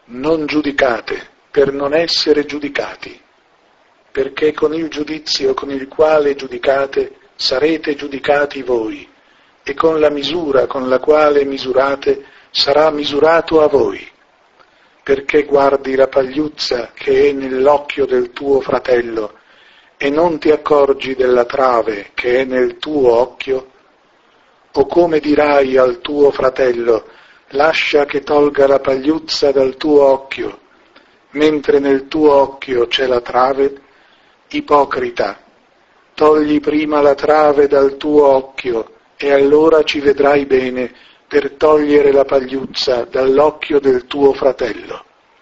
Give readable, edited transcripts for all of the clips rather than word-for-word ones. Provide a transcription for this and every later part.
Non giudicate per non essere giudicati, perché con il giudizio con il quale giudicate sarete giudicati voi, e con la misura con la quale misurate sarà misurato a voi. Perché guardi la pagliuzza che è nell'occhio del tuo fratello e non ti accorgi della trave che è nel tuo occhio? O come dirai al tuo fratello: lascia che tolga la pagliuzza dal tuo occhio, mentre nel tuo occhio c'è la trave? Ipocrita, togli prima la trave dal tuo occhio e allora ci vedrai bene per togliere la pagliuzza dall'occhio del tuo fratello.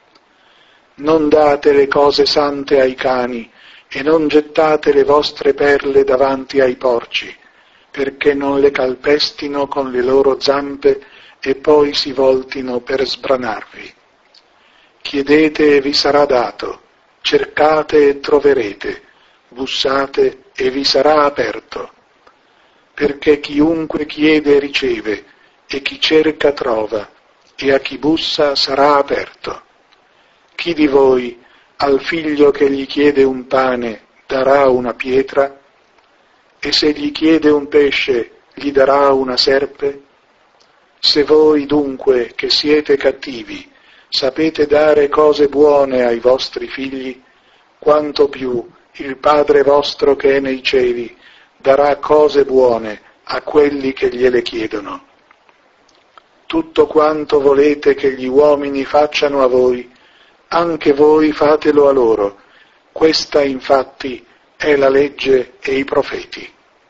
Non date le cose sante ai cani e non gettate le vostre perle davanti ai porci, perché non le calpestino con le loro zampe e poi si voltino per sbranarvi. Chiedete e vi sarà dato, cercate e troverete, bussate e vi sarà aperto. Perché chiunque chiede riceve, e chi cerca trova, e a chi bussa sarà aperto. Chi di voi al figlio che gli chiede un pane darà una pietra? E se gli chiede un pesce gli darà una serpe? Se voi dunque, che siete cattivi, sapete dare cose buone ai vostri figli, quanto più il Padre vostro che è nei cieli darà cose buone a quelli che gliele chiedono. Tutto quanto volete che gli uomini facciano a voi, anche voi fatelo a loro. Questa infatti è la legge e i profeti.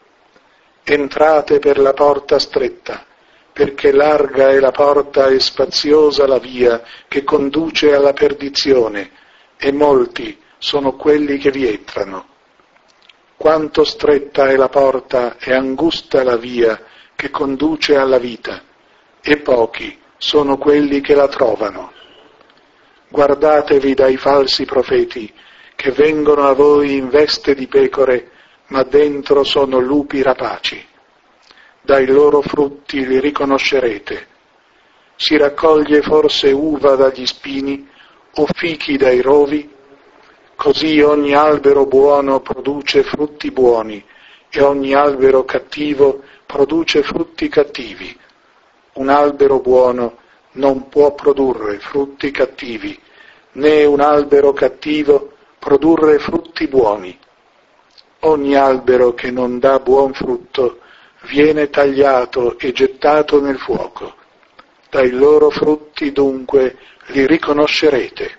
Entrate per la porta stretta, perché larga è la porta e spaziosa la via che conduce alla perdizione, e molti sono quelli che vi entrano. Quanto stretta è la porta e angusta la via che conduce alla vita, e pochi sono quelli che la trovano. Guardatevi dai falsi profeti, che vengono a voi in veste di pecore, ma dentro sono lupi rapaci. Dai loro frutti li riconoscerete. Si raccoglie forse uva dagli spini, o fichi dai rovi? Così ogni albero buono produce frutti buoni, e ogni albero cattivo produce frutti cattivi. Un albero buono non può produrre frutti cattivi, né un albero cattivo produrre frutti buoni. Ogni albero che non dà buon frutto viene tagliato e gettato nel fuoco. Dai loro frutti dunque li riconoscerete.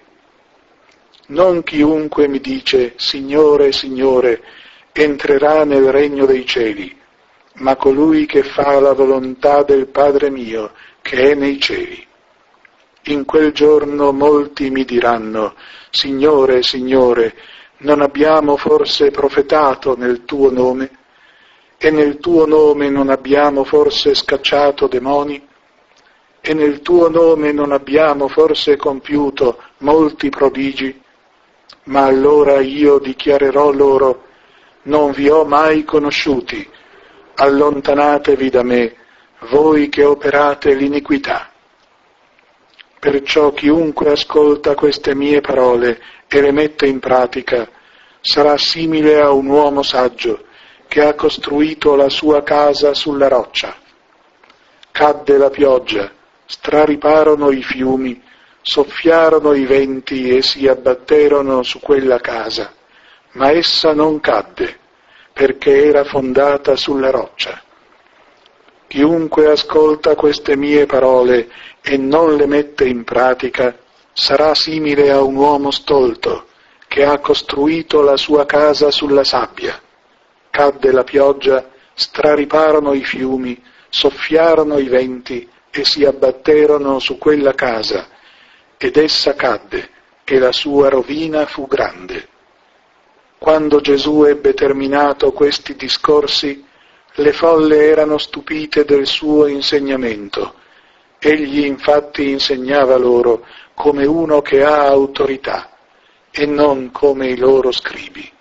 Non chiunque mi dice Signore, Signore, entrerà nel regno dei cieli, ma colui che fa la volontà del Padre mio che è nei cieli. In quel giorno molti mi diranno: Signore, Signore, non abbiamo forse profetato nel tuo nome? E nel tuo nome non abbiamo forse scacciato demoni? E nel tuo nome non abbiamo forse compiuto molti prodigi? Ma allora io dichiarerò loro: non vi ho mai conosciuti, allontanatevi da me, voi che operate l'iniquità. Perciò chiunque ascolta queste mie parole e le mette in pratica sarà simile a un uomo saggio che ha costruito la sua casa sulla roccia. Cadde la pioggia, strariparono i fiumi, soffiarono i venti e si abbatterono su quella casa, ma essa non cadde, perché era fondata sulla roccia. Chiunque ascolta queste mie parole e non le mette in pratica sarà simile a un uomo stolto che ha costruito la sua casa sulla sabbia. Cadde la pioggia, strariparono i fiumi, soffiarono i venti e si abbatterono su quella casa, ed essa cadde, e la sua rovina fu grande. Quando Gesù ebbe terminato questi discorsi, le folle erano stupite del suo insegnamento. Egli infatti insegnava loro come uno che ha autorità, e non come i loro scribi.